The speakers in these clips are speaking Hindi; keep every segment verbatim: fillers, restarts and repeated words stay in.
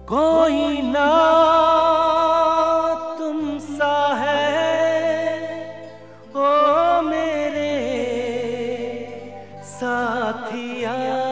कोई ना तुम सा है ओ मेरे साथिया।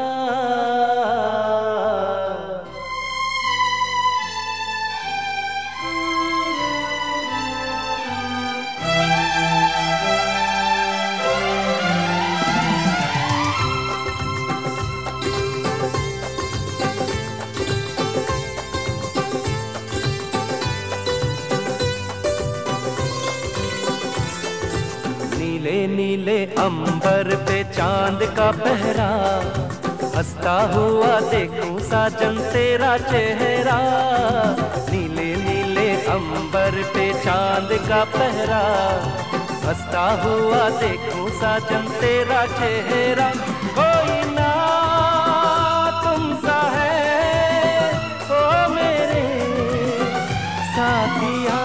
नीले नीले अंबर पे चांद का पहरा, हंसता हुआ देखूं साजन तेरा चेहरा। नीले नीले अंबर पे चांद का पहरा, हंसता हुआ देखूं साजन तेरा चेहरा। कोई ना तुम सा है ओ मेरे साथिया।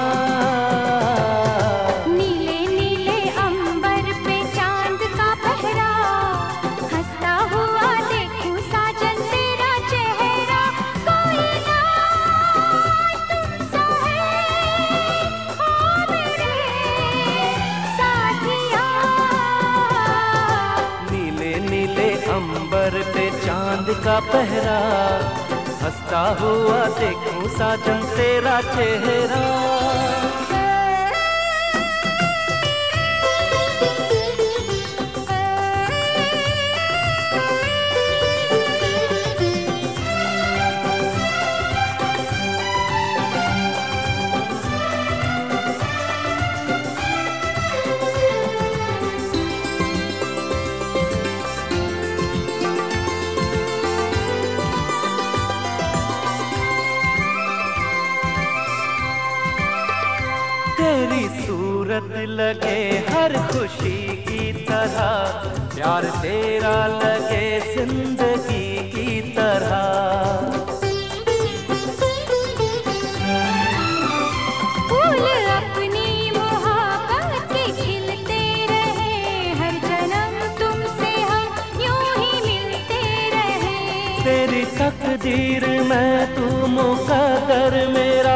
अंबर पे चांद का पहरा, हंसता हुआ देखूं साजन तेरा चेहरा। तेरी सूरत लगे हर खुशी की तरह, प्यार तेरा लगे जिंदगी की तरह। फूल अपनी मोहब्बत के खिलते रहे, हर जन्म तुमसे हम यूं ही मिलते रहे। तेरी तकदीर में तू मुकद्दर मेरा,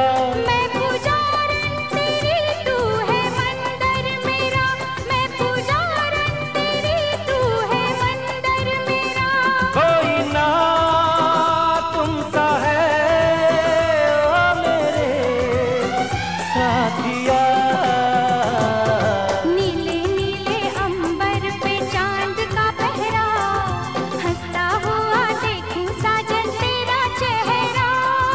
नीले नीले अंबर पे चांद का पहरा, हंसता हुआ देखूं साजन तेरा चेहरा।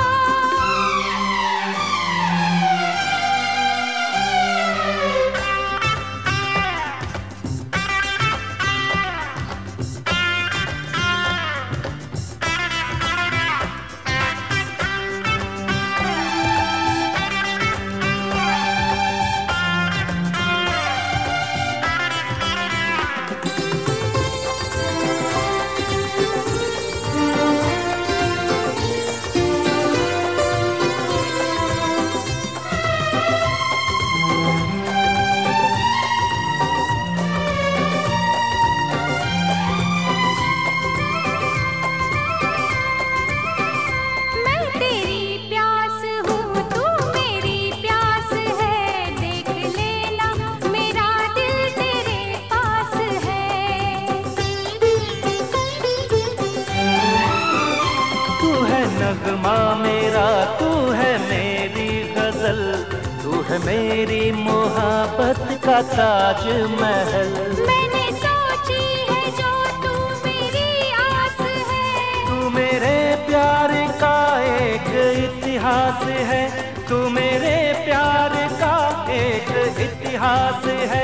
नगमा मेरा तू है मेरी गजल, तू है मेरी मोहब्बत का ताज महल। मैंने सोची है जो तू मेरी आस है, तू मेरे प्यार का एक इतिहास है, तू मेरे प्यार का एक इतिहास है।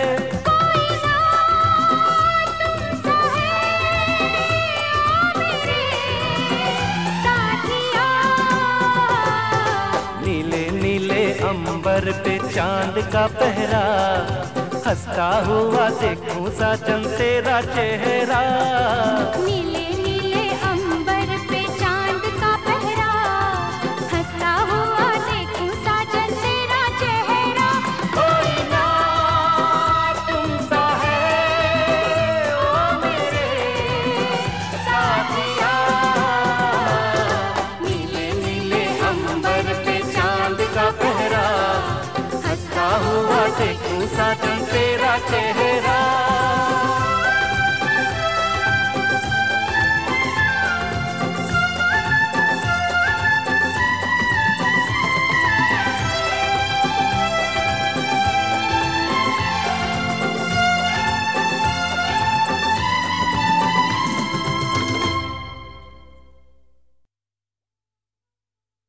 अंबर पे चांद का पहरा, हंसता हुआ देखूं साजन तेरा चेहरा। नीले नीले अंबर पे चांद का पहरा, हंसता हुआ देखूं साजन तेरा चेहरा। कोई ना तुम सा है ओ मेरे साथिया। नीले नीले अंबर से है।